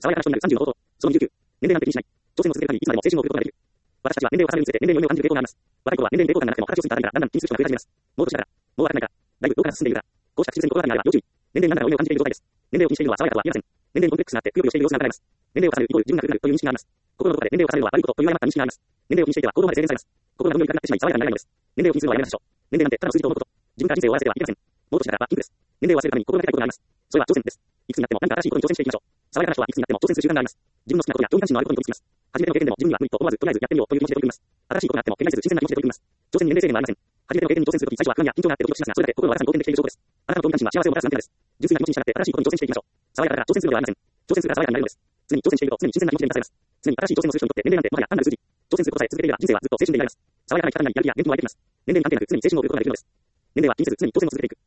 爽やかな人になる30の冒頭。その29。年齢なんて気にしない。挑戦を続ける限りいつまでも青春を送ることができる。私たちは年齢を重ねるにつれて年齢の夢を感じる傾向があります。若い頃は年齢に抵抗感がなくても形を過ぎたあたりからだんだん筋肉が増え始めます。もう年だから。もう若くないから。だいぶどこから進んでいるから。こうした口癖に心当たりがあれば要注意。年齢になるからお夢を感じている状態です。年齢を気にしているのは爽やかとは言いません。年齢にコンプレックスがあってくよくよしている様子が伺えます。年齢を重ねるイコール自分が古くなるという認識があります。心のどこかで年齢を重ねるのは悪いことという誤った認識があります。年齢を気にしていては行動まで制限されます。心がどんどん痛くなってしまい爽やかになれないのです。年齢を気にするのはやめましょう。年齢なんてただの数字と思うこと。自分から人生を終わらせてはいけません。もう年だからはピンクです。年齢を忘れるために心がけたいことがあります。それは挑戦です。いくつになっても何か新しいことに挑戦していきましょう。爽やかな人はいくつになっても挑戦する習慣があります。自分の好きなことや興味関心のあることに飛びつきます。初めての経験でも自分には無理と思わずとりあえずやってみようという気持ちで取り組みます。新しいことがあっても手がせず自然な気持ちで取り組みます。挑戦に年齢制限はありません。初めての経験に挑戦するとき最初は不安や緊張があってドキドキしますが、それだけ心を新たに冒険できている証拠です。あなたの興味関心は幸せをもたらすアンテナです。純粋な気持ちに従って新しいことに挑戦していきましょう。爽やかだから挑戦するのではありません。挑戦するから爽やかになるのです。常に挑戦していると常に新鮮な気持ちで満たされます。常に新しい挑戦をする人にとって年齢なんてもはや単なる数字。挑戦することさえ続けていれば人生はずっと青春でいられます。爽やかな生き方にやる気や元気も湧いてきます。年齢に関係なく常に青春を送ることができるのです。年齢は気にせず常に挑戦を続けていく。